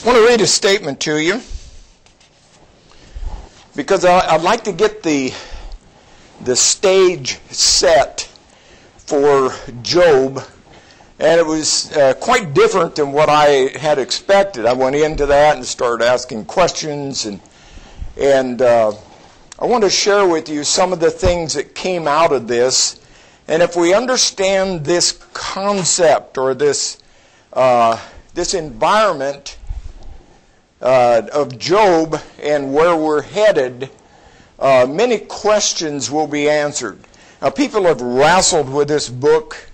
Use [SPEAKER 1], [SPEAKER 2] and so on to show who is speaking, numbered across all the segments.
[SPEAKER 1] I want to read a statement to you because I'd like to get the stage set for Job, and it was quite different than what I had expected. I went into that and started asking questions, and I want to share with you some of the things that came out of this. And if we understand this concept or this environment of Job and where we're headed, many questions will be answered. Now, people have wrestled with this book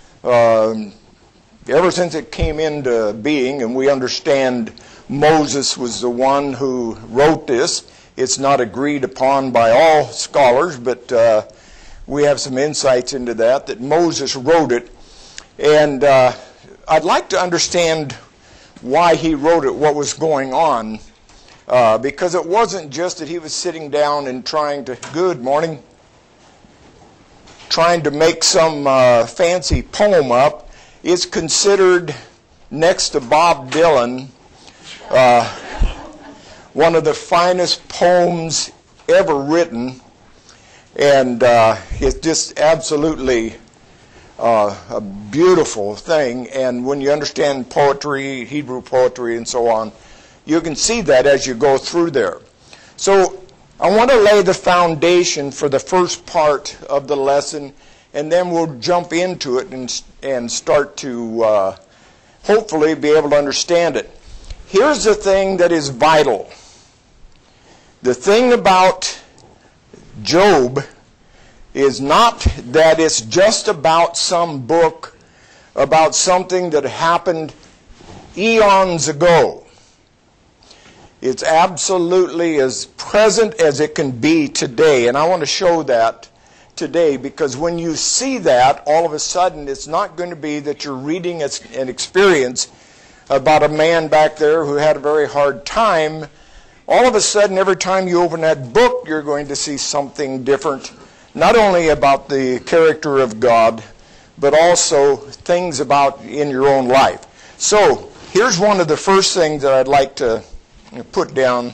[SPEAKER 1] ever since it came into being, and we understand Moses was the one who wrote this. It's not agreed upon by all scholars, but we have some insights into that Moses wrote it. And I'd like to understand why he wrote it, what was going on, because it wasn't just that he was sitting down and trying to make some fancy poem up. It's considered, next to Bob Dylan, one of the finest poems ever written, and it's just absolutely a beautiful thing. And when you understand poetry, Hebrew poetry and so on, you can see that as you go through there. So I want to lay the foundation for the first part of the lesson, and then we'll jump into it and start to hopefully be able to understand it. Here's the thing that is vital. The thing about Job is not that it's just about some book, about something that happened eons ago. It's absolutely as present as it can be today. And I want to show that today, because when you see that, all of a sudden it's not going to be that you're reading an experience about a man back there who had a very hard time. All of a sudden, every time you open that book, you're going to see something different, not only about the character of God, but also things about in your own life. So here's one of the first things that I'd like to put down.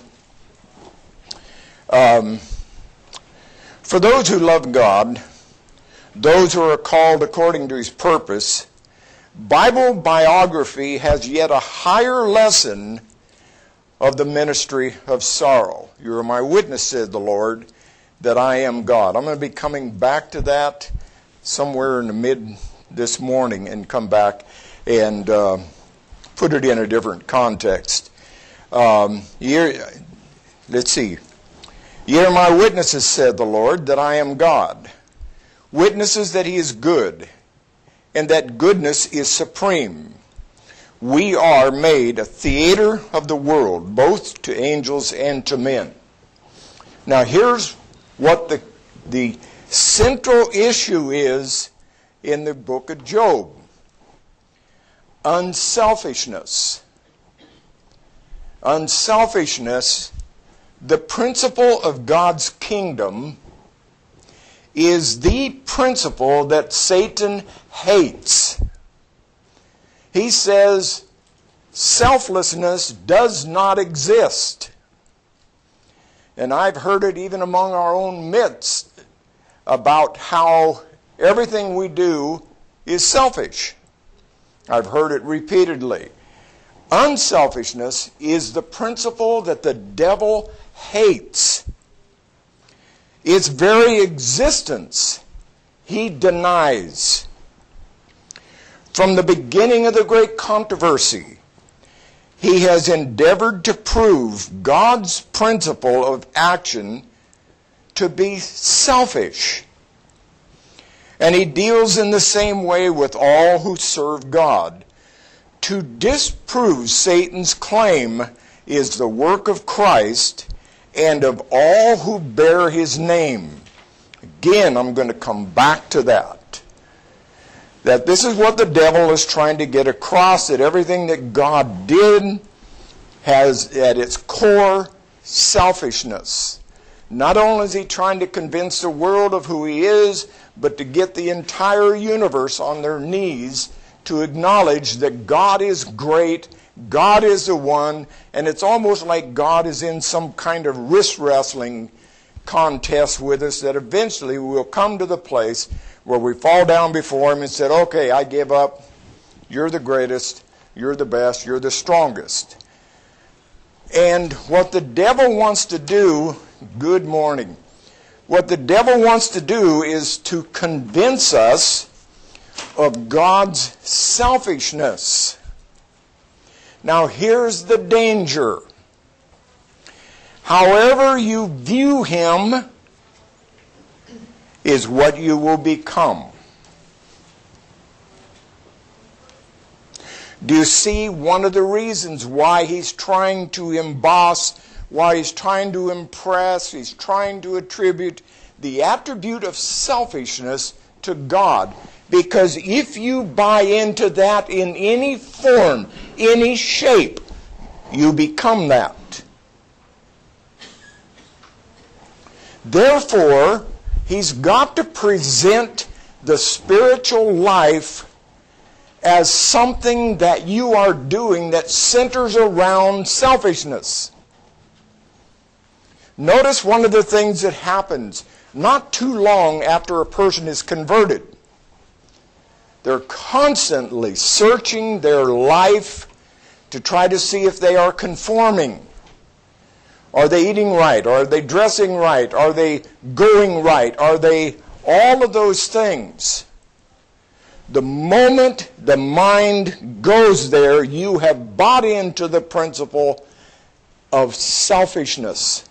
[SPEAKER 1] For those who love God, those who are called according to His purpose, Bible biography has yet a higher lesson of the ministry of sorrow. You are my witness, said the Lord, that I am God. I'm going to be coming back to that somewhere in the mid this morning and come back and put it in a different context. Let's see. Ye are my witnesses, said the Lord, that I am God. Witnesses that He is good, and that goodness is supreme. We are made a theater of the world, both to angels and to men. Now here's what the central issue is in the book of Job. Unselfishness. Unselfishness, the principle of God's kingdom, is the principle that Satan hates. He says selflessness does not exist. And I've heard it even among our own midst about how everything we do is selfish. I've heard it repeatedly. Unselfishness is the principle that the devil hates. Its very existence he denies. From the beginning of the great controversy, he has endeavored to prove God's principle of action to be selfish. And he deals in the same way with all who serve God. To disprove Satan's claim is the work of Christ and of all who bear His name. Again, I'm going to come back to that. That this is what the devil is trying to get across, that everything that God did has at its core selfishness. Not only is he trying to convince the world of who he is, but to get the entire universe on their knees to acknowledge that God is great God is the one, and it's almost like God is in some kind of wrist wrestling contest with us, that eventually we'll come to the place where we fall down before Him and said, okay, I give up. You're the greatest. You're the best. You're the strongest. And what the devil wants to do, good morning. What the devil wants to do is to convince us of God's selfishness. Now here's the danger. However you view Him is what you will become. Do you see one of the reasons why he's trying to emboss, why he's trying to impress, he's trying to attribute the attribute of selfishness to God? Because if you buy into that in any form, any shape, you become that. Therefore, he's got to present the spiritual life as something that you are doing that centers around selfishness. Notice one of the things that happens not too long after a person is converted. They're constantly searching their life to try to see if they are conforming. Are they eating right? Are they dressing right? Are they going right? Are they all of those things? The moment the mind goes there, you have bought into the principle of selfishness.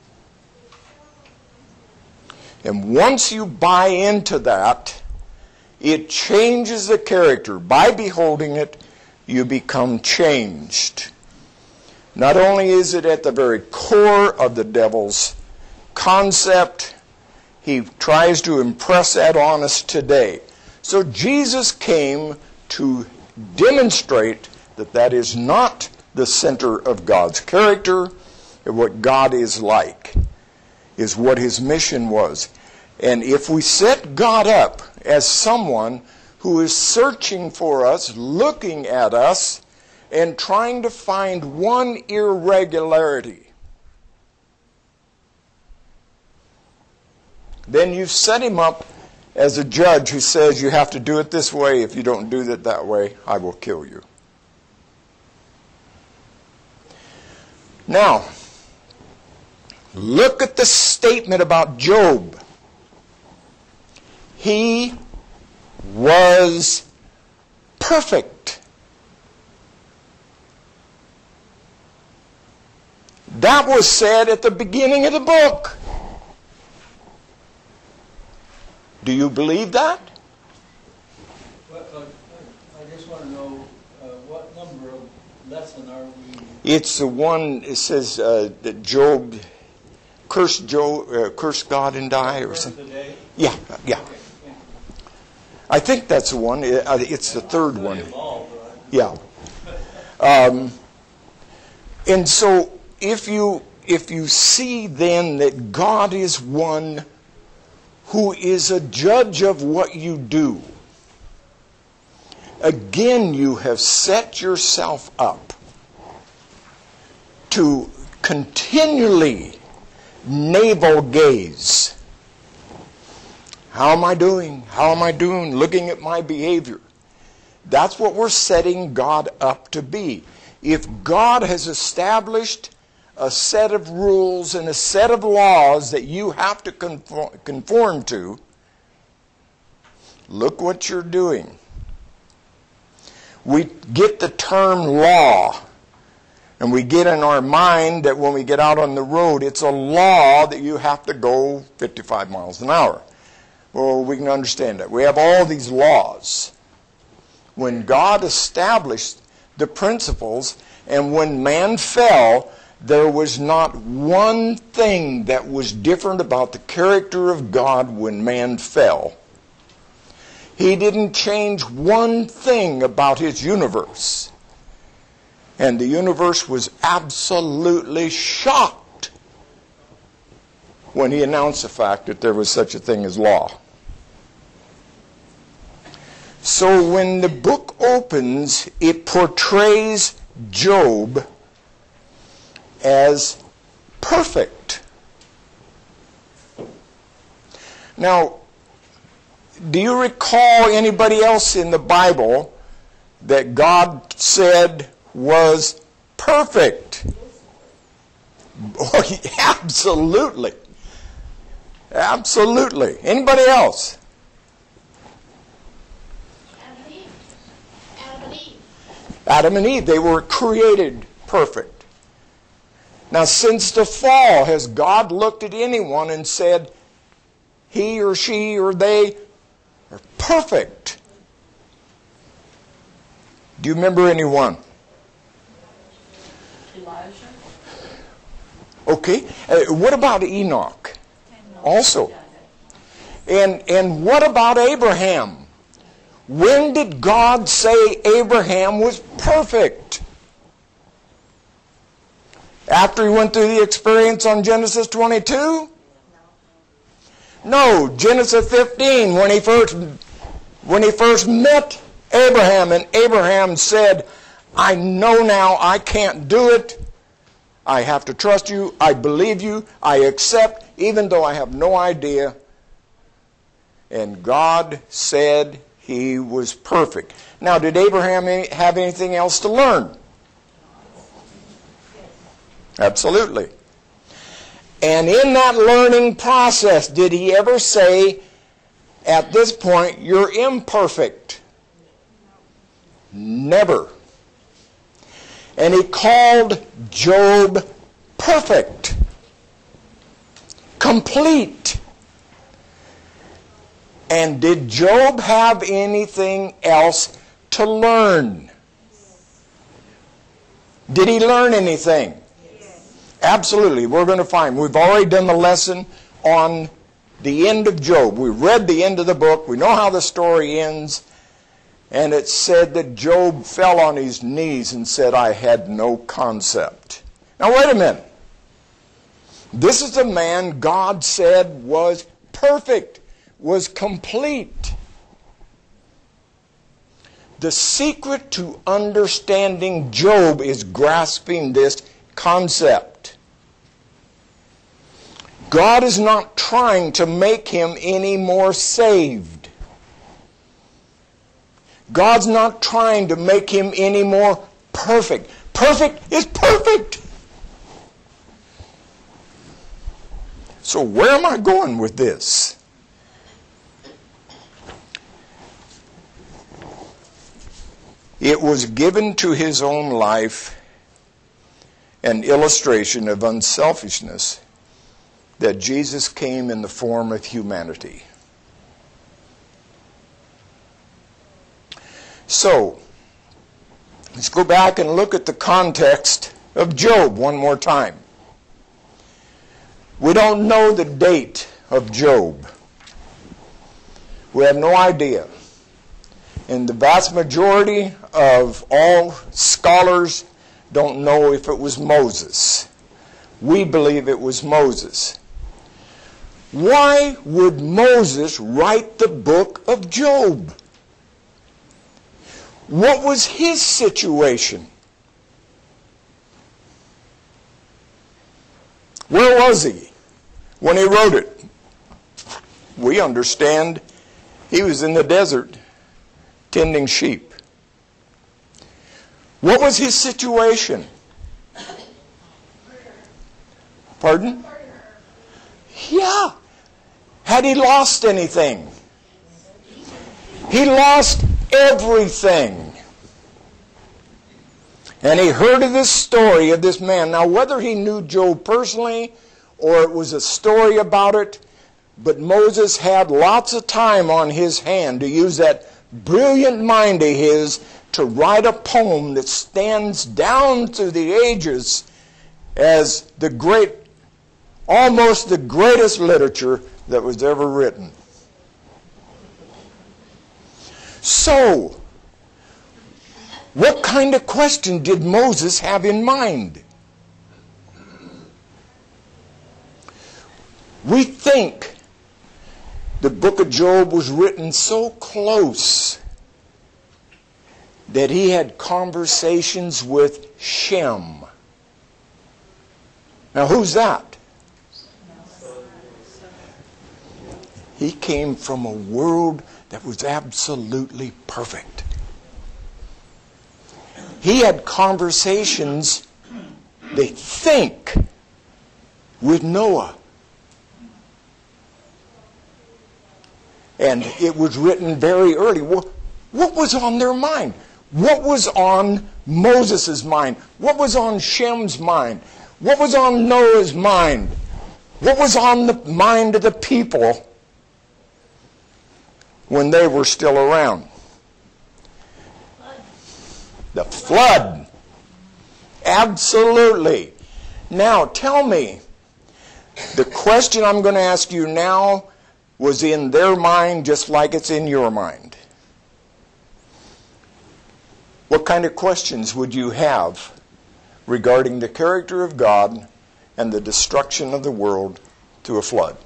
[SPEAKER 1] And once you buy into that, it changes the character. By beholding it, you become changed. Not only is it at the very core of the devil's concept, he tries to impress that on us today. So Jesus came to demonstrate that that is not the center of God's character, and what God is like, is what His mission was. And if we set God up as someone who is searching for us, looking at us, and trying to find one irregularity, then you've set Him up as a judge who says you have to do it this way. If you don't do it that way, I will kill you. Now, look at the statement about Job. He was perfect. That was said at the beginning of the book. Do you believe that?
[SPEAKER 2] Well, I just want to know what number of lesson are we?
[SPEAKER 1] It's the one. It says that Job cursed God and die, or something. Yeah.
[SPEAKER 2] Okay, yeah.
[SPEAKER 1] I think that's the one. It's the third one.
[SPEAKER 2] Evolved, right?
[SPEAKER 1] Yeah. And so if you see then that God is one who is a judge of what you do, again you have set yourself up to continually navel gaze. How am I doing? How am I doing? Looking at my behavior. That's what we're setting God up to be. If God has established a set of rules and a set of laws that you have to conform to, look what you're doing. We get the term law, and we get in our mind that when we get out on the road, it's a law that you have to go 55 miles an hour. Well, we can understand that. We have all these laws. When God established the principles, and when man fell, there was not one thing that was different about the character of God when man fell. He didn't change one thing about His universe. And the universe was absolutely shocked when He announced the fact that there was such a thing as law. So when the book opens, it portrays Job as perfect. Now, do you recall anybody else in the Bible that God said was perfect? Oh, absolutely. Absolutely. Anybody else? Adam and Eve, they were created perfect. Now, since the fall, has God looked at anyone and said, he or she or they are perfect? Do you remember anyone?
[SPEAKER 3] Elijah.
[SPEAKER 1] Okay. What about Enoch? Also. And what about Abraham? When did God say Abraham was perfect? After he went through the experience on Genesis 22? No, Genesis 15, when he first met Abraham, and Abraham said, I know now I can't do it. I have to trust you. I believe you. I accept, even though I have no idea. And God said he was perfect. Now, did Abraham have anything else to learn? Absolutely. And in that learning process, did he ever say, at this point, you're imperfect? Never. And he called Job perfect, complete. And did Job have anything else to learn? Did he learn anything? Absolutely. We're going to find. We've already done the lesson on the end of Job. We read the end of the book. We know how the story ends. And it said that Job fell on his knees and said, I had no concept. Now wait a minute. This is a man God said was perfect, was complete. The secret to understanding Job is grasping this concept. God is not trying to make him any more saved. God's not trying to make him any more perfect. Perfect is perfect. So where am I going with this? It was given to his own life an illustration of unselfishness that Jesus came in the form of humanity. So, let's go back and look at the context of Job one more time. We don't know the date of Job. We have no idea. And the vast majority of all scholars don't know if it was Moses. We believe it was Moses. Why would Moses write the book of Job? What was his situation? Where was he when he wrote it? We understand he was in the desert tending sheep. What was his situation? Pardon? Yeah. Had he lost anything? He lost everything. And he heard of this story of this man. Now, whether he knew Job personally or it was a story about it, but Moses had lots of time on his hand to use that brilliant mind of his to write a poem that stands down through the ages as the great, almost the greatest literature that was ever written. So, what kind of question did Moses have in mind? We think the book of Job was written so close that he had conversations with Shem. Now, who's that? He came from a world that was absolutely perfect. He had conversations, they think, with Noah. And it was written very early. What was on their mind? What was on Moses' mind? What was on Shem's mind? What was on Noah's mind? What was on the mind of the people when they were still around? The flood. Absolutely. Now, tell me, the question I'm going to ask you now was in their mind just like it's in your mind. What kind of questions would you have regarding the character of God and the destruction of the world through a flood?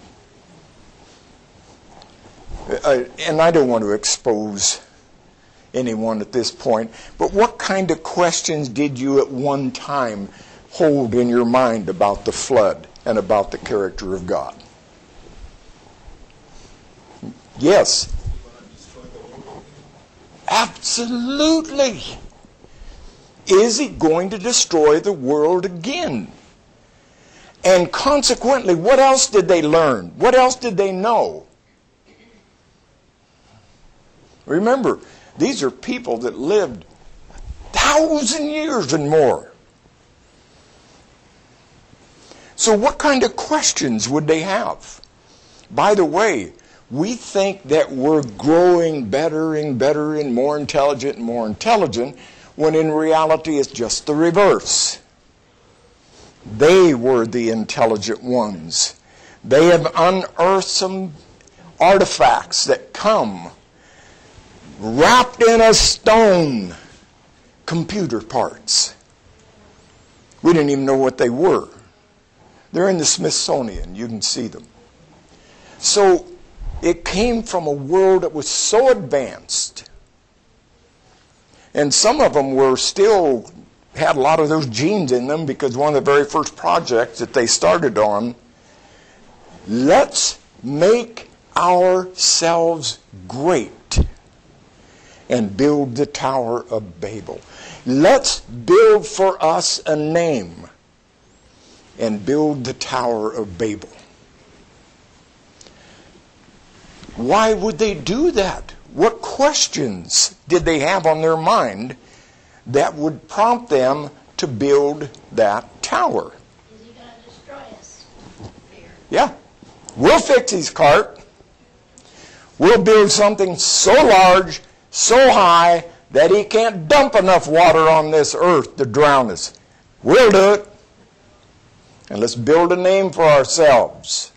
[SPEAKER 1] And I don't want to expose anyone at this point, but what kind of questions did you at one time hold in your mind about the flood and about the character of God? Yes. Absolutely. Is he going to destroy the world again? And consequently, what else did they learn? What else did they know? Remember, these are people that lived 1,000 years and more. So what kind of questions would they have? By the way, we think that we're growing better and better and more intelligent, when in reality it's just the reverse. They were the intelligent ones. They have unearthed some artifacts that come wrapped in a stone, computer parts. We didn't even know what they were. They're in the Smithsonian. You can see them. So it came from a world that was so advanced. And some of them were still had a lot of those genes in them, because one of the very first projects that they started on, let's make ourselves great and build the Tower of Babel. Let's build for us a name and build the Tower of Babel. Why would they do that? What questions did they have on their mind that would prompt them to build that tower?
[SPEAKER 3] Is he going to destroy us? Fear.
[SPEAKER 1] Yeah. We'll fix his cart. We'll build something so large, so high, that he can't dump enough water on this earth to drown us. We'll do it. And let's build a name for ourselves.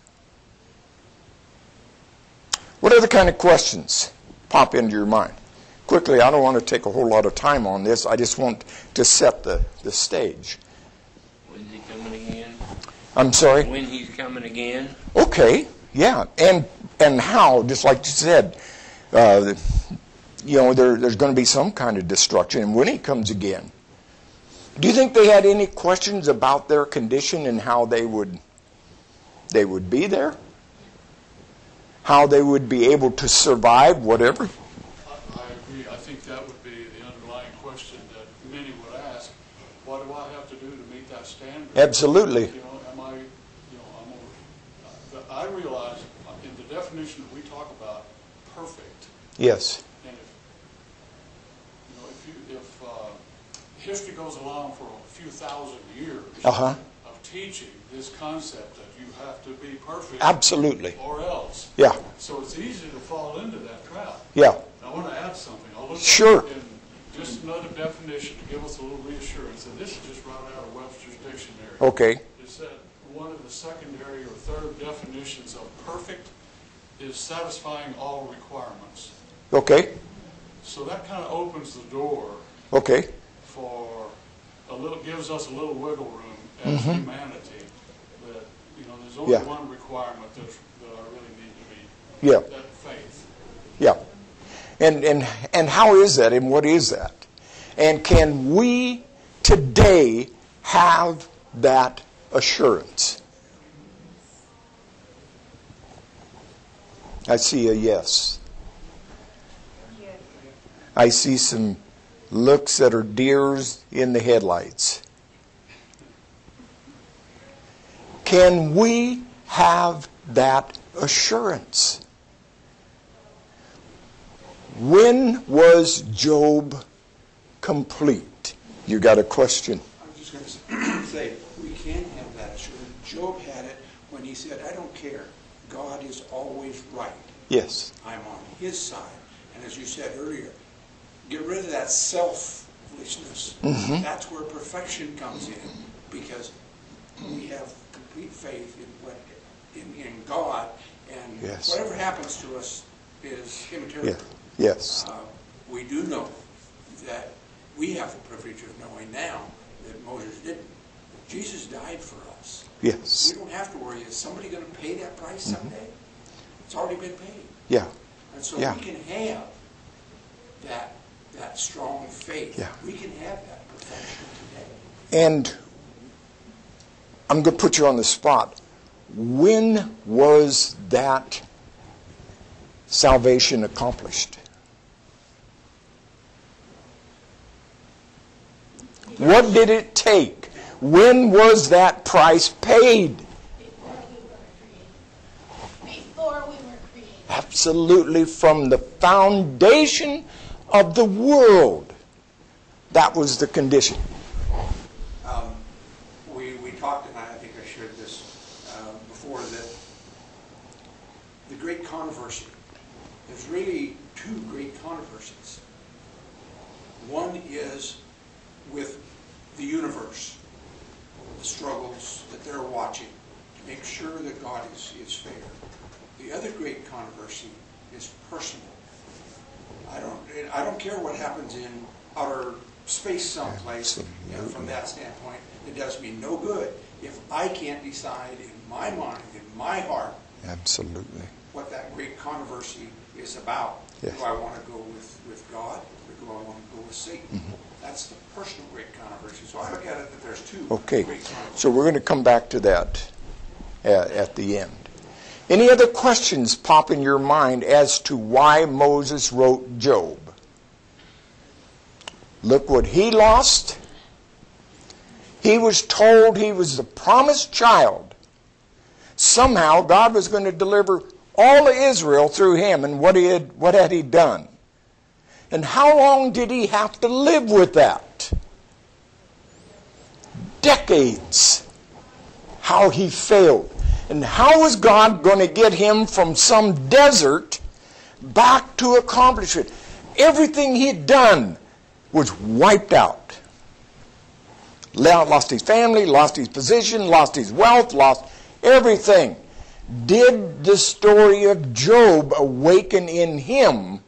[SPEAKER 1] What other kind of questions pop into your mind? Quickly, I don't want to take a whole lot of time on this. I just want to set the stage.
[SPEAKER 4] When's he coming again?
[SPEAKER 1] I'm sorry?
[SPEAKER 4] When he's coming again?
[SPEAKER 1] Okay, yeah. And how, just like you said, there's going to be some kind of destruction. And when he comes again, do you think they had any questions about their condition and how they would be there? How they would be able to survive whatever?
[SPEAKER 5] I agree. I think that would be the underlying question that many would ask. What do I have to do to meet that standard?
[SPEAKER 1] Absolutely.
[SPEAKER 5] I realize in the definition that we talk about, perfect.
[SPEAKER 1] Yes.
[SPEAKER 5] And if history goes along for a few thousand years of teaching this concept that you have to be perfect,
[SPEAKER 1] absolutely,
[SPEAKER 5] or else.
[SPEAKER 1] Yeah.
[SPEAKER 5] So it's easy to fall into that trap.
[SPEAKER 1] Yeah.
[SPEAKER 5] I want to add something. I'll look
[SPEAKER 1] Sure.
[SPEAKER 5] in just another definition to give us a little reassurance, and this is just right out of Webster's dictionary.
[SPEAKER 1] Okay.
[SPEAKER 5] It said one of the secondary or third definitions of perfect is satisfying all requirements.
[SPEAKER 1] Okay.
[SPEAKER 5] So that kind of opens the door
[SPEAKER 1] Okay.
[SPEAKER 5] for gives us a little wiggle room as humanity. That there's only
[SPEAKER 1] Yeah.
[SPEAKER 5] one requirement that I really need to be.
[SPEAKER 1] Yeah.
[SPEAKER 5] That faith.
[SPEAKER 1] Yeah. And how is that, and what is that? And can we today have that assurance? I see a yes. I see some looks that are deers in the headlights. Can we have that assurance? When was Job complete? You got a question?
[SPEAKER 6] I was just going to say, we can have that assurance. Job had it when he said, I don't care. God is always right.
[SPEAKER 1] Yes.
[SPEAKER 6] I'm on his side. And as you said earlier, get rid of that selfishness.
[SPEAKER 1] Mm-hmm.
[SPEAKER 6] That's where perfection comes in, because we have complete faith in God, and
[SPEAKER 1] yes.
[SPEAKER 6] whatever happens to us is immaterial.
[SPEAKER 1] Yeah. Yes.
[SPEAKER 6] We do know that we have the privilege of knowing now that Moses didn't. Jesus died for us.
[SPEAKER 1] Yes.
[SPEAKER 6] We don't have to worry. Is somebody going to pay that price someday? Mm-hmm. It's already been paid.
[SPEAKER 1] Yeah.
[SPEAKER 6] And so
[SPEAKER 1] yeah.
[SPEAKER 6] we can have that strong faith.
[SPEAKER 1] Yeah.
[SPEAKER 6] We can have that perfection today.
[SPEAKER 1] And I'm going to put you on the spot. When was that salvation accomplished? What did it take? When was that price paid?
[SPEAKER 3] Before we were created.
[SPEAKER 1] Absolutely, from the foundation of the world. That was the condition.
[SPEAKER 6] We talked, and I think I shared this before, that the great controversy, there's really two great controversies. One is with the universe, the struggles that they're watching to make sure that God is fair. The other great controversy is personal. I don't care what happens in outer space someplace. From that standpoint, it does me no good if I can't decide in my mind, in my heart,
[SPEAKER 1] Absolutely.
[SPEAKER 6] what that great controversy is about.
[SPEAKER 1] Yes.
[SPEAKER 6] Do I want to go with God, or do I want to go with Satan? Mm-hmm. That's the personal great controversy. So I look at it that there's two
[SPEAKER 1] Okay,
[SPEAKER 6] great controversies.
[SPEAKER 1] so we're going to come back to that at the end. Any other questions pop in your mind as to why Moses wrote Job? Look what he lost. He was told he was the promised child. Somehow God was going to deliver all of Israel through him, and what had he done? And how long did he have to live with that? Decades. How he failed. And how was God going to get him from some desert back to accomplish it? Everything he'd done was wiped out. Lost his family, lost his position, lost his wealth, lost everything. Did the story of Job awaken in him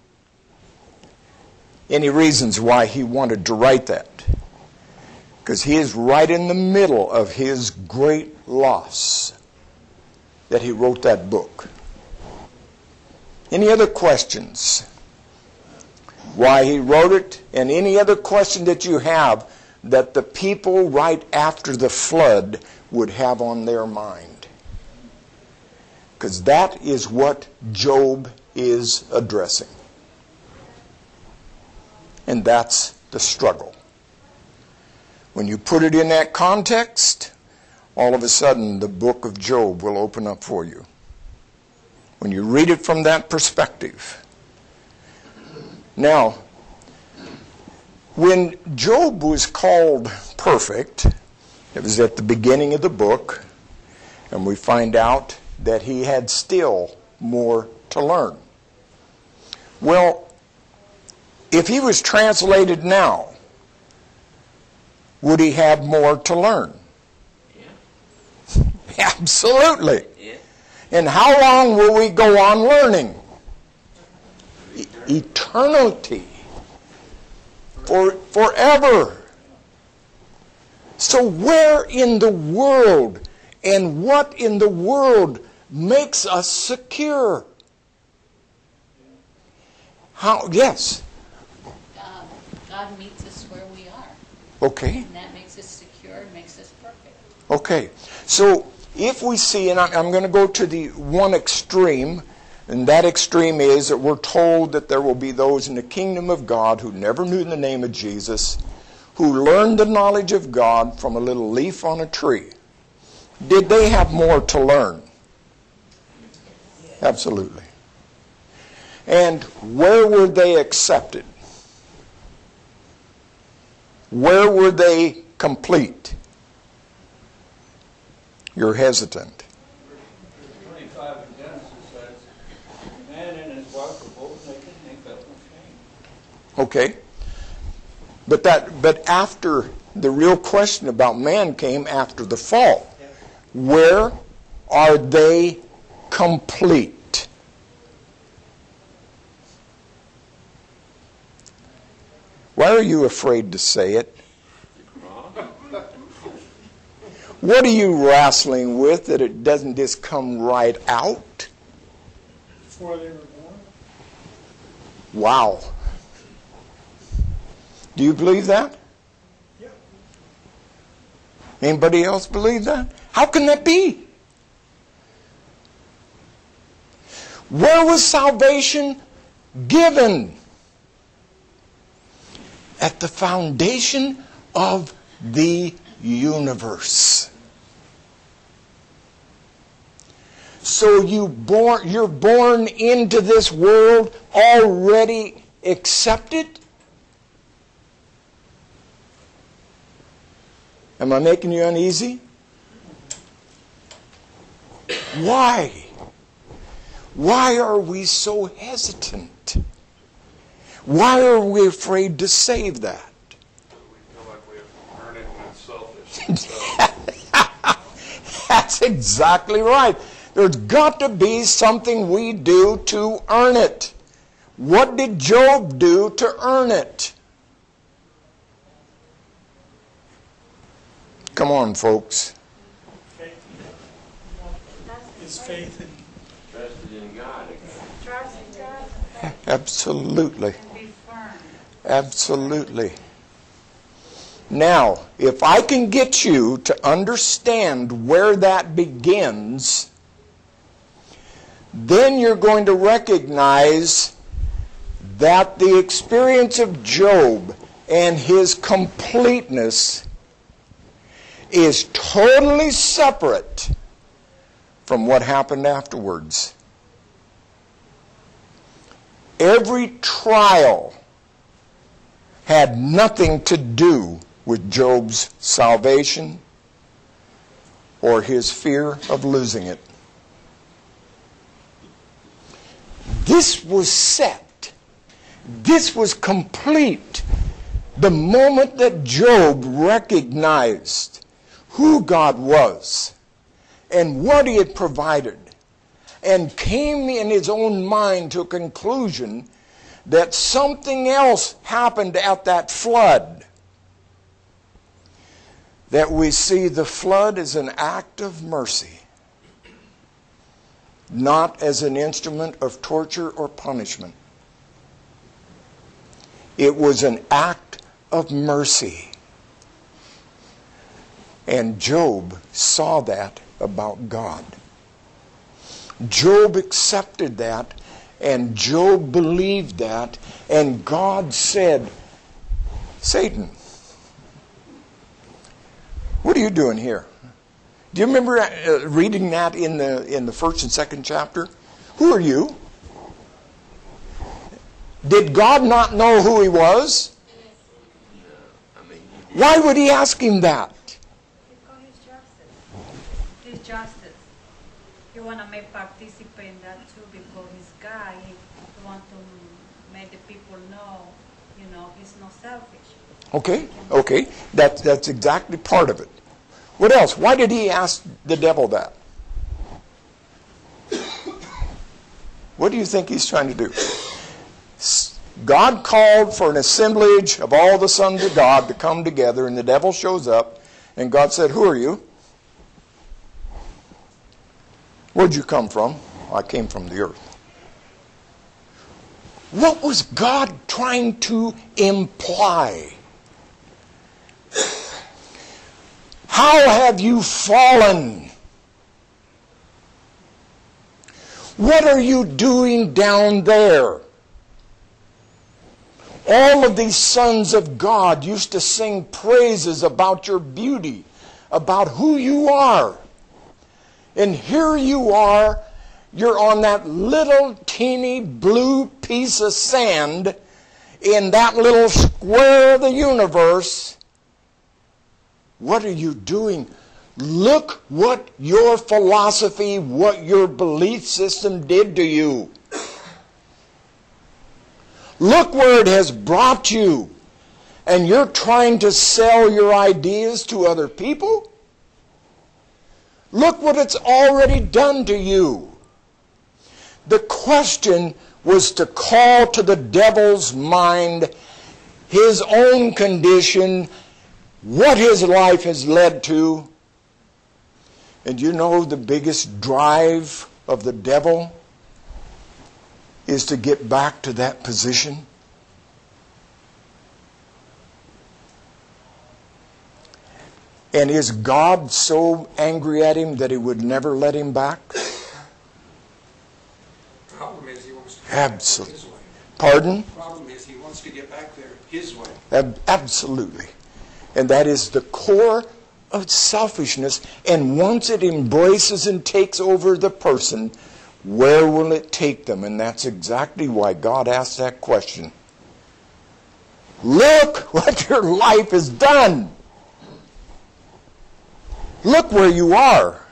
[SPEAKER 1] any reasons why he wanted to write that? Because he is right in the middle of his great loss that he wrote that book. Any other questions? Why he wrote it, and any other question that you have that the people right after the flood would have on their mind? Because that is what Job is addressing. And that's the struggle. When you put it in that context, all of a sudden the book of Job will open up for you. When you read it from that perspective. Now, when Job was called perfect, it was at the beginning of the book, and we find out that he had still more to learn. Well, if he was translated now, would he have more to learn?
[SPEAKER 4] Yeah.
[SPEAKER 1] Absolutely.
[SPEAKER 4] Yeah.
[SPEAKER 1] And how long will we go on learning? Eternity. Forever. So where in the world and what in the world makes us secure? How? Yes.
[SPEAKER 3] God meets us where we are.
[SPEAKER 1] Okay.
[SPEAKER 3] And that makes us secure and makes us perfect.
[SPEAKER 1] Okay. So if we see, and I'm going to go to the one extreme, and that extreme is that we're told that there will be those in the kingdom of God who never knew the name of Jesus, who learned the knowledge of God from a little leaf on a tree. Did they have more to learn? Absolutely. And where were they accepted? Where were they complete? You're hesitant.
[SPEAKER 2] Verse 25 in Genesis says, "The man and his wife were both naked and they felt no shame."
[SPEAKER 1] Okay. But after the real question about man came after the fall, where are they complete? Why are you afraid to say it? What are you wrestling with that it doesn't just come right out?
[SPEAKER 2] Before they were born.
[SPEAKER 1] Wow. Do you believe that?
[SPEAKER 2] Yeah.
[SPEAKER 1] Anybody else believe that? How can that be? Where was salvation given? At the foundation of the universe. So you're born into this world already accepted? Am I making you uneasy? Why? Why are we so hesitant? Why are we afraid to save that?
[SPEAKER 5] We feel like we have to earn it and it's selfish.
[SPEAKER 1] That's exactly right. There's got to be something we do to earn it. What did Job do to earn it? Come on, folks.
[SPEAKER 2] His faith in
[SPEAKER 4] Trusted in God.
[SPEAKER 3] Trust God
[SPEAKER 1] Absolutely.
[SPEAKER 3] and be firm.
[SPEAKER 1] Absolutely. Now, if I can get you to understand where that begins, then you're going to recognize that the experience of Job and his completeness is totally separate from what happened afterwards. Every trial had nothing to do with Job's salvation or his fear of losing it. This was set. This was complete. The moment that Job recognized who God was and what he had provided, and came in his own mind to a conclusion that something else happened at that flood. That we see the flood as an act of mercy, not as an instrument of torture or punishment. It was an act of mercy. And Job saw that about God. Job accepted that, and Job believed that, and God said, Satan, what are you doing here? Do you remember reading that in the first and second chapter? Who are you? Did God not know who he was? Why would he ask him that?
[SPEAKER 7] Because he's justice. He's justice. He want to make participate in that too because he's God. He want to make the people know, he's not selfish.
[SPEAKER 1] Okay. That's exactly part of it. What else? Why did he ask the devil that? What do you think he's trying to do? God called for an assemblage of all the sons of God to come together, and the devil shows up, and God said, who are you? Where'd you come from? I came from the earth. What was God trying to imply? How have you fallen? What are you doing down there? All of these sons of God used to sing praises about your beauty, about who you are. And here you are, you're on that little teeny blue piece of sand in that little square of the universe. What are you doing? Look what your philosophy, what your belief system did to you. Look where it has brought you. And you're trying to sell your ideas to other people? Look what it's already done to you. The question was to call to the devil's mind his own condition, what his life has led to. And you know the biggest drive of the devil is to get back to that position. And is God so angry at him that he would never let him back?
[SPEAKER 6] The problem is he wants to get
[SPEAKER 1] Absolutely.
[SPEAKER 6] back his way.
[SPEAKER 1] Pardon?
[SPEAKER 6] The problem is he wants to get back there his way.
[SPEAKER 1] Absolutely. And that is the core of selfishness. And once it embraces and takes over the person, where will it take them? And that's exactly why God asked that question. Look what your life has done. Look where you are.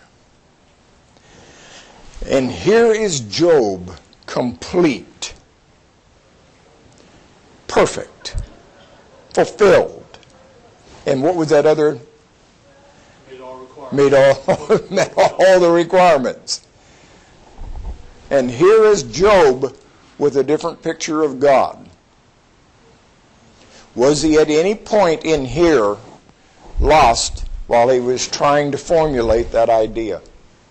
[SPEAKER 1] And here is Job, complete, perfect, fulfilled. And what was that other? Met all the requirements. And here is Job with a different picture of God. Was he at any point in here lost while he was trying to formulate that idea?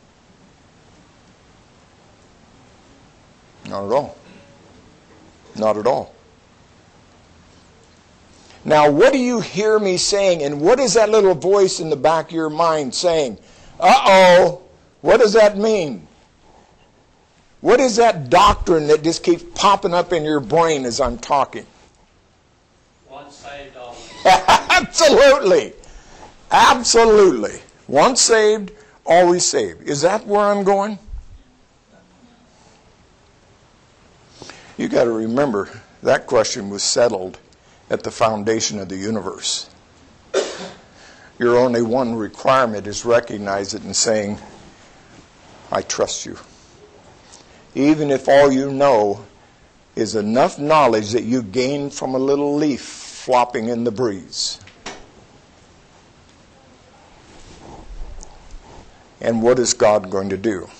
[SPEAKER 1] Not at all. Not at all. Now, what do you hear me saying? And what is that little voice in the back of your mind saying? Uh-oh, what does that mean? What is that doctrine that just keeps popping up in your brain as I'm talking?
[SPEAKER 2] Once saved, always.
[SPEAKER 1] Absolutely. Absolutely. Once saved, always saved. Is that where I'm going? You got to remember, that question was settled at the foundation of the universe. Your only one requirement is recognize it and saying, I trust you. Even if all you know is enough knowledge that you gained from a little leaf flopping in the breeze. And what is God going to do?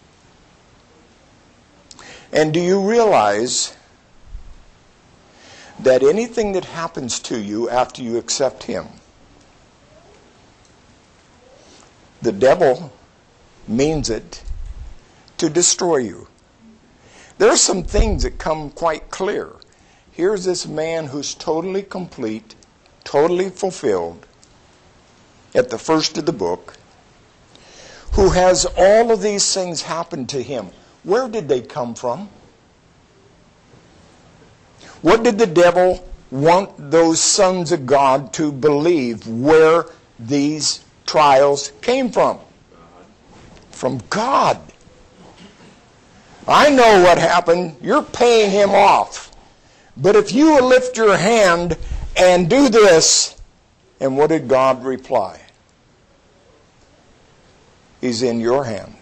[SPEAKER 1] And do you realize that anything that happens to you after you accept Him, the devil means it to destroy you? There are some things that come quite clear. Here's this man who's totally complete, totally fulfilled at the first of the book, who has all of these things happen to him. Where did they come from? What did the devil want those sons of God to believe where these trials came from? From God. I know what happened. You're paying him off. But if you will lift your hand and do this, and what did God reply? He's in your hand.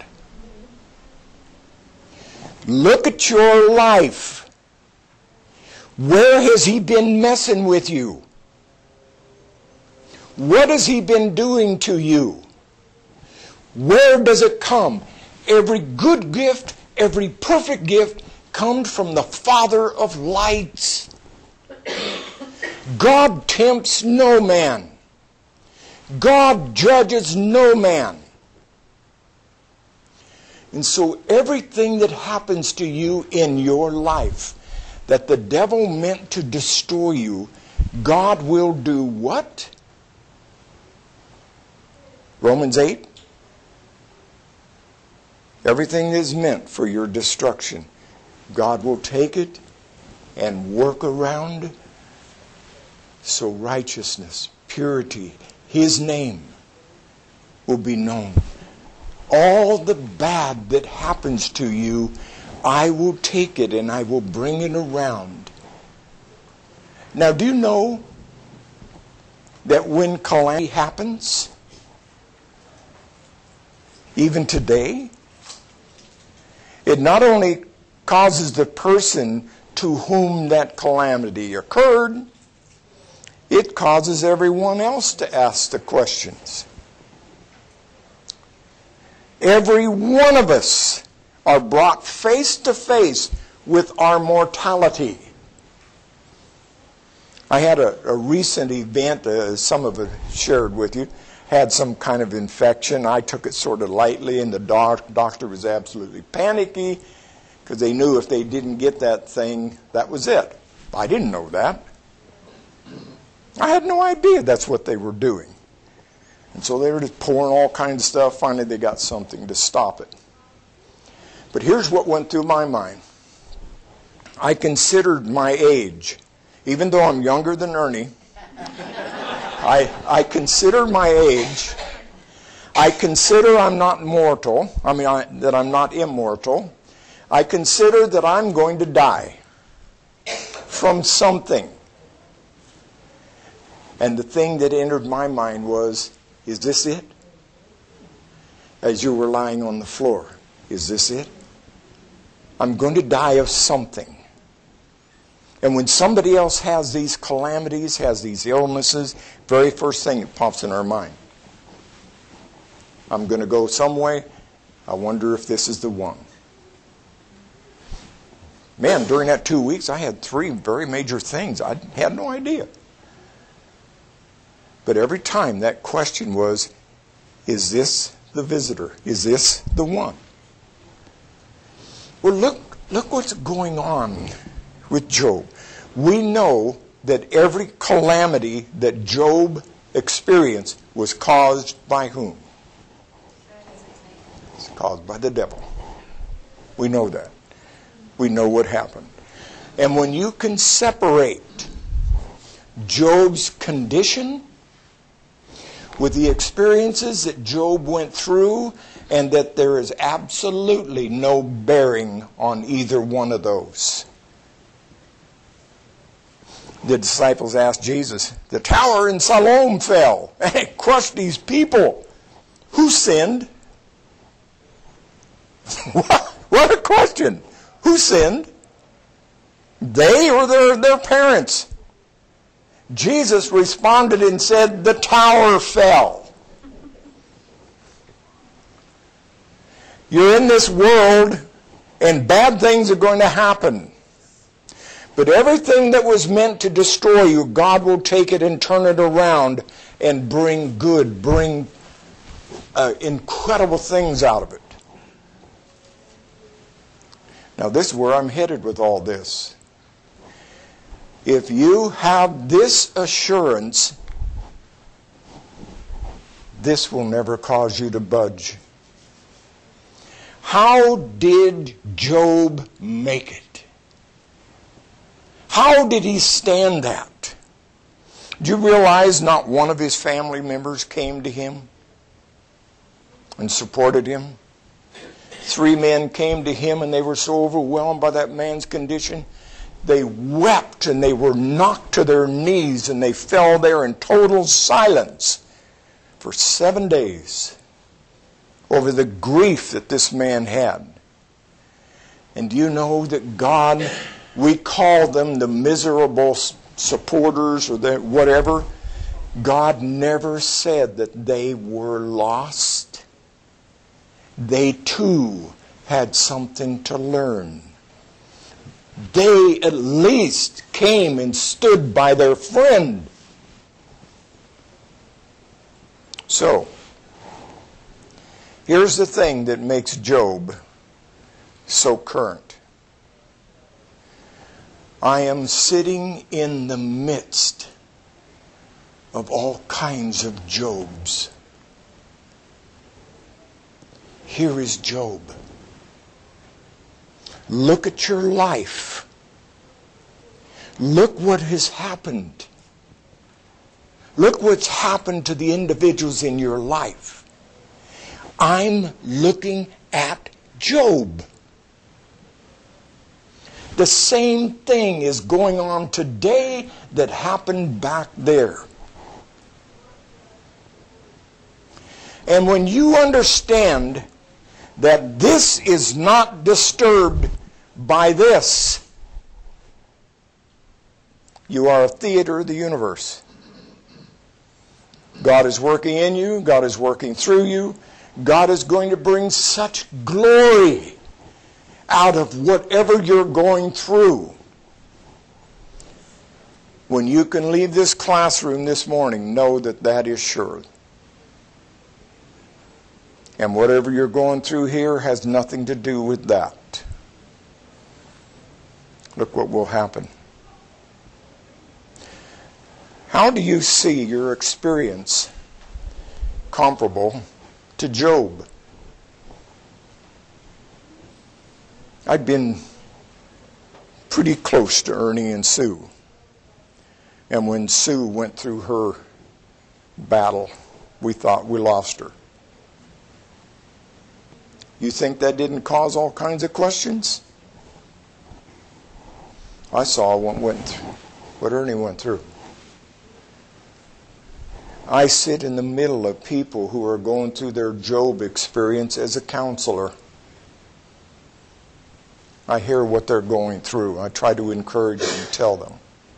[SPEAKER 1] Look at your life. Where has he been messing with you? What has he been doing to you? Where does it come? Every good gift, every perfect gift comes from the Father of lights. God tempts no man. God judges no man. And so everything that happens to you in your life that the devil meant to destroy you, God will do what? Romans 8. Everything is meant for your destruction. God will take it and work around so righteousness, purity, His name will be known. All the bad that happens to you, I will take it and I will bring it around. Now, do you know that when calamity happens, even today, it not only causes the person to whom that calamity occurred, it causes everyone else to ask the questions. Every one of us are brought face to face with our mortality. I had a recent event, some of it shared with you, had some kind of infection. I took it sort of lightly, and the doctor was absolutely panicky because they knew if they didn't get that thing, that was it. I didn't know that. I had no idea that's what they were doing. And so they were just pouring all kinds of stuff. Finally, they got something to stop it. But here's what went through my mind. I considered my age. Even though I'm younger than Ernie, I consider my age. I consider I'm not mortal. That I'm not immortal. I consider that I'm going to die from something. And the thing that entered my mind was, is this it? As you were lying on the floor, is this it? I'm going to die of something. And when somebody else has these calamities, has these illnesses, very first thing that pops in our mind, I'm going to go some way. I wonder if this is the one. Man, during that 2 weeks, I had 3 very major things. I had no idea. But every time that question was, is this the visitor? Is this the one? Well, look what's going on with Job. We know that every calamity that Job experienced was caused by whom? It's caused by the devil. We know that. We know what happened. And when you can separate Job's condition with the experiences that Job went through, and that there is absolutely no bearing on either one of those. The disciples asked Jesus, the tower in Siloam fell and it crushed these people. Who sinned? What a question. Who sinned? They or their parents? Jesus responded and said, the tower fell. You're in this world and bad things are going to happen. But everything that was meant to destroy you, God will take it and turn it around and bring good, bring incredible things out of it. Now this is where I'm headed with all this. If you have this assurance, this will never cause you to budge. How did Job make it? How did he stand that? Do you realize not one of his family members came to him and supported him? 3 men came to him and they were so overwhelmed by that man's condition. They wept and they were knocked to their knees and they fell there in total silence for 7 days over the grief that this man had. And do you know that God, we call them the miserable supporters or the whatever. God never said that they were lost. They too had something to learn. They at least came and stood by their friend. So, here's the thing that makes Job so current. I am sitting in the midst of all kinds of Jobs. Here is Job. Look at your life. Look what has happened. Look what's happened to the individuals in your life. I'm looking at Job. The same thing is going on today that happened back there. And when you understand that this is not disturbed by this, you are a theater of the universe. God is working in you. God is working through you. God is going to bring such glory out of whatever you're going through. When you can leave this classroom this morning, know that that is sure. And whatever you're going through here has nothing to do with that. Look what will happen. How do you see your experience comparable to Job? I'd been pretty close to Ernie and Sue. And when Sue went through her battle, we thought we lost her. You think that didn't cause all kinds of questions? I saw what Ernie went through. I sit in the middle of people who are going through their Job experience as a counselor. I hear what they're going through. I try to encourage them and tell them.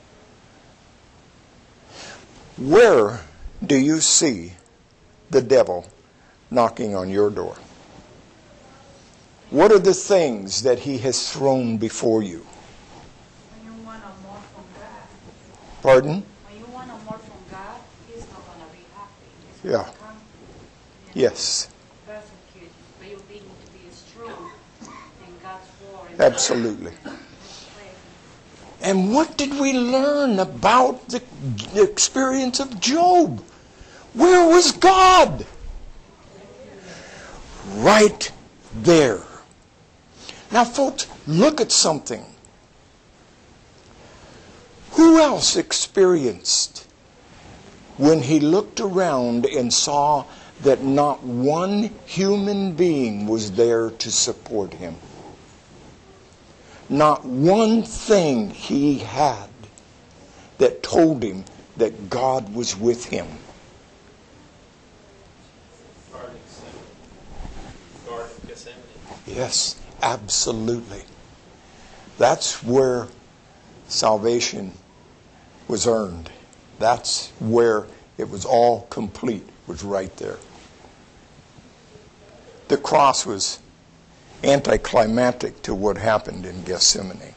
[SPEAKER 1] Where do you see the devil knocking on your door? What are the things that he has thrown before you?
[SPEAKER 7] When you want more from God.
[SPEAKER 1] Pardon?
[SPEAKER 7] When you want more from God, He's not going to be happy. He's
[SPEAKER 1] Yeah.
[SPEAKER 7] going to come,
[SPEAKER 1] Yes.
[SPEAKER 7] persecute, but you need to be strong in God's word.
[SPEAKER 1] Absolutely. And what did we learn about the experience of Job? Where was God? Right there. Now, folks, look at something. Who else experienced when he looked around and saw that not one human being was there to support him? Not one thing he had that told him that God was with him.
[SPEAKER 8] Garden of Gethsemane.
[SPEAKER 1] Yes, absolutely. That's where salvation was earned. That's where it was all complete, was right there. The cross was anticlimactic to what happened in Gethsemane.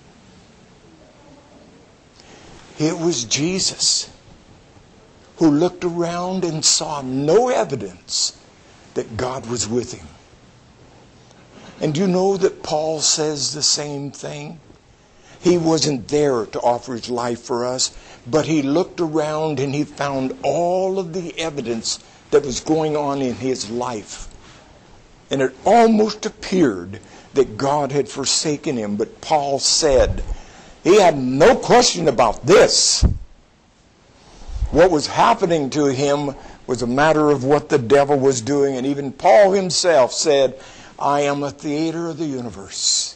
[SPEAKER 1] It was Jesus who looked around and saw no evidence that God was with him. And do you know that Paul says the same thing? He wasn't there to offer his life for us, but he looked around and he found all of the evidence that was going on in his life. And it almost appeared that God had forsaken him. But Paul said he had no question about this. What was happening to him was a matter of what the devil was doing. And even Paul himself said, I am a theater of the universe.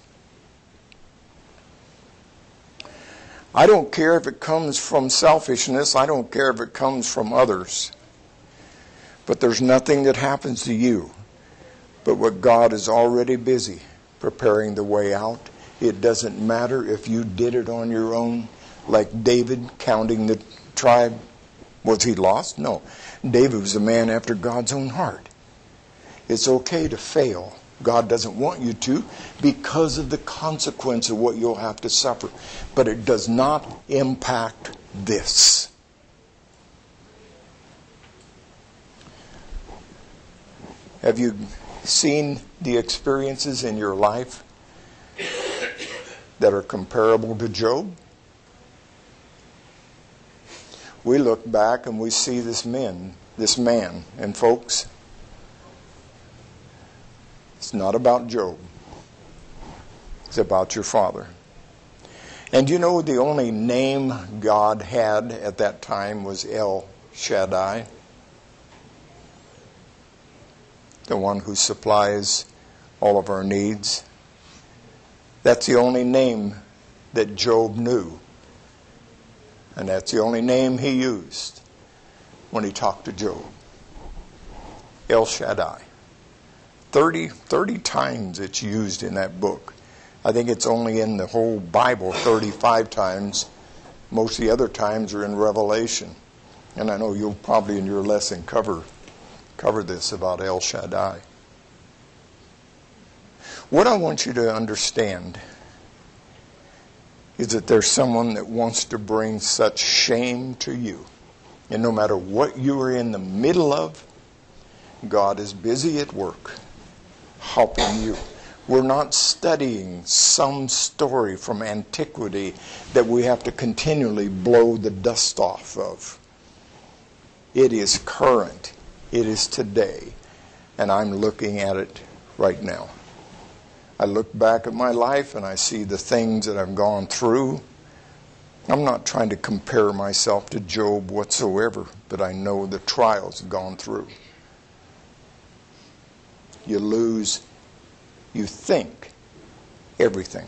[SPEAKER 1] I don't care if it comes from selfishness. I don't care if it comes from others. But there's nothing that happens to you but what God is already busy preparing the way out. It doesn't matter if you did it on your own, like David counting the tribe. Was he lost? No. David was a man after God's own heart. It's okay to fail. God doesn't want you to because of the consequence of what you'll have to suffer. But it does not impact this. Have you seen the experiences in your life that are comparable to Job? We look back and we see this man, and folks, it's not about Job. It's about your father. And you know the only name God had at that time was El Shaddai, the one who supplies all of our needs. That's the only name that Job knew. And that's the only name he used when he talked to Job. El Shaddai. 30 times it's used in that book. I think it's only in the whole Bible 35 times. Most of the other times are in Revelation. And I know you'll probably in your lesson cover this about El Shaddai. What I want you to understand is that there's someone that wants to bring such shame to you. And no matter what you are in the middle of, God is busy at work helping you. We're not studying some story from antiquity that we have to continually blow the dust off of. It is current. It is today. And I'm looking at it right now. I look back at my life and I see the things that I've gone through. I'm not trying to compare myself to Job whatsoever, but I know the trials I've gone through. You lose, you think, everything.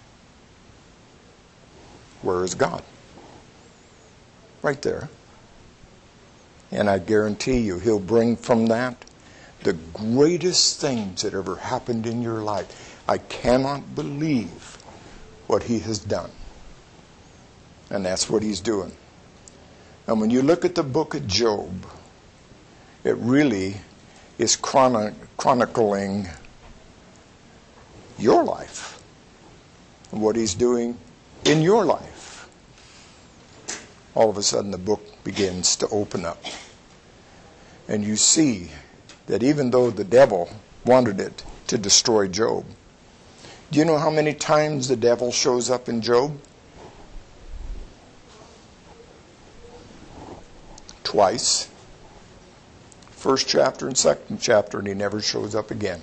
[SPEAKER 1] Where is God? Right there. And I guarantee you, He'll bring from that the greatest things that ever happened in your life. I cannot believe what He has done. And that's what He's doing. And when you look at the book of Job, it really is chronicling your life and what He's doing in your life. All of a sudden the book begins to open up. And you see that even though the devil wanted it to destroy Job, do you know how many times the devil shows up in Job? Twice. First chapter and second chapter, and he never shows up again.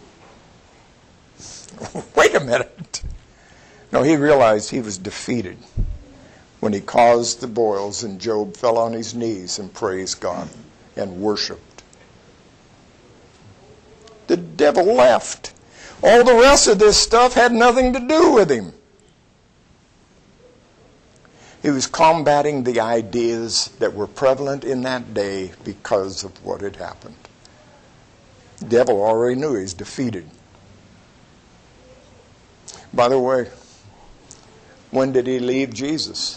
[SPEAKER 1] Wait a minute. No, he realized he was defeated when he caused the boils and Job fell on his knees and praised God and worshiped. The devil left. All the rest of this stuff had nothing to do with him. He was combating the ideas that were prevalent in that day because of what had happened. The devil already knew he's defeated. By the way, when did he leave Jesus?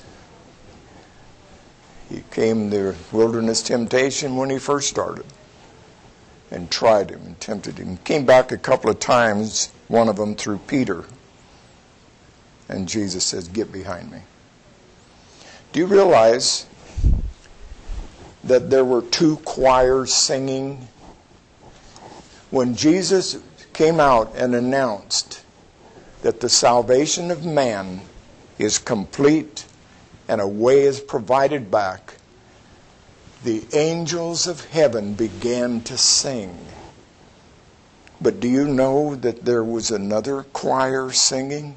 [SPEAKER 1] He came the wilderness temptation when he first started and tried him and tempted him. Came back a couple of times, one of them through Peter. And Jesus says, "Get behind me." Do you realize that there were two choirs singing? When Jesus came out and announced that the salvation of man is complete and a way is provided back, the angels of heaven began to sing. But do you know that there was another choir singing?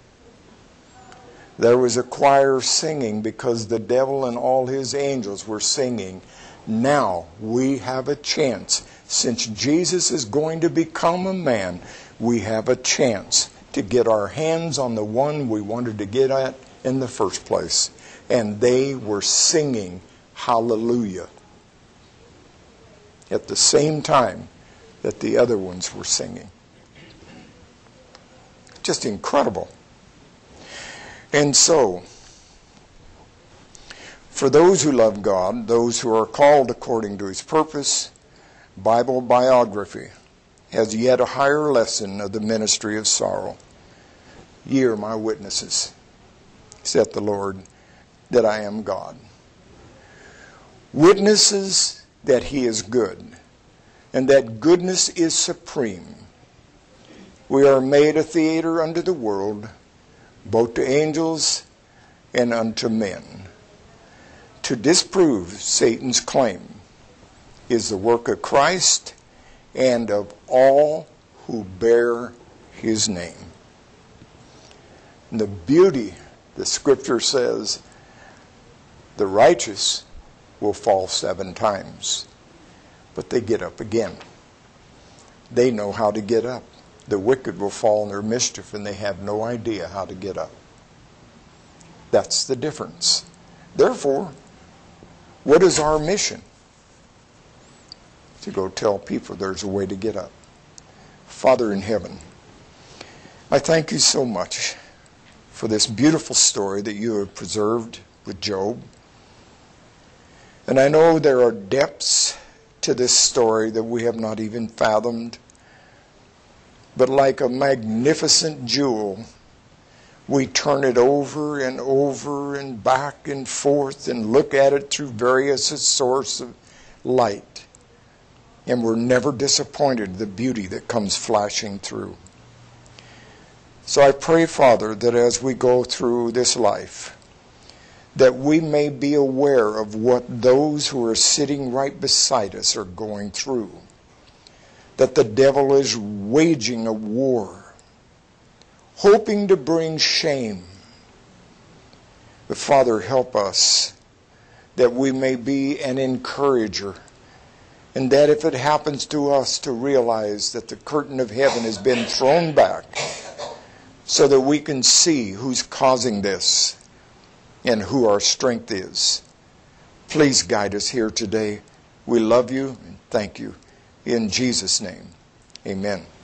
[SPEAKER 1] There was a choir singing because the devil and all his angels were singing. Now we have a chance. Since Jesus is going to become a man, we have a chance to get our hands on the one we wanted to get at in the first place. And they were singing hallelujah at the same time that the other ones were singing. Just incredible. And so, for those who love God, those who are called according to His purpose, Bible biography has yet a higher lesson of the ministry of sorrow. Ye are my witnesses, saith the Lord, that I am God. Witnesses that He is good, and that goodness is supreme. We are made a theater unto the world, both to angels and unto men. To disprove Satan's claim is the work of Christ and of all who bear his name. And the beauty, the scripture says, the righteous will fall 7 times, but they get up again. They know how to get up. The wicked will fall in their mischief, and they have no idea how to get up. That's the difference. Therefore, what is our mission? To go tell people there's a way to get up. Father in heaven, I thank you so much for this beautiful story that you have preserved with Job. And I know there are depths to this story that we have not even fathomed. But like a magnificent jewel, we turn it over and over and back and forth and look at it through various sources of light. And we're never disappointed in the beauty that comes flashing through. So I pray, Father, that as we go through this life, that we may be aware of what those who are sitting right beside us are going through. That the devil is waging a war, hoping to bring shame. But Father, help us that we may be an encourager, and that if it happens to us, to realize that the curtain of heaven has been thrown back so that we can see who's causing this and who our strength is. Please guide us here today. We love you and thank you. In Jesus' name, amen.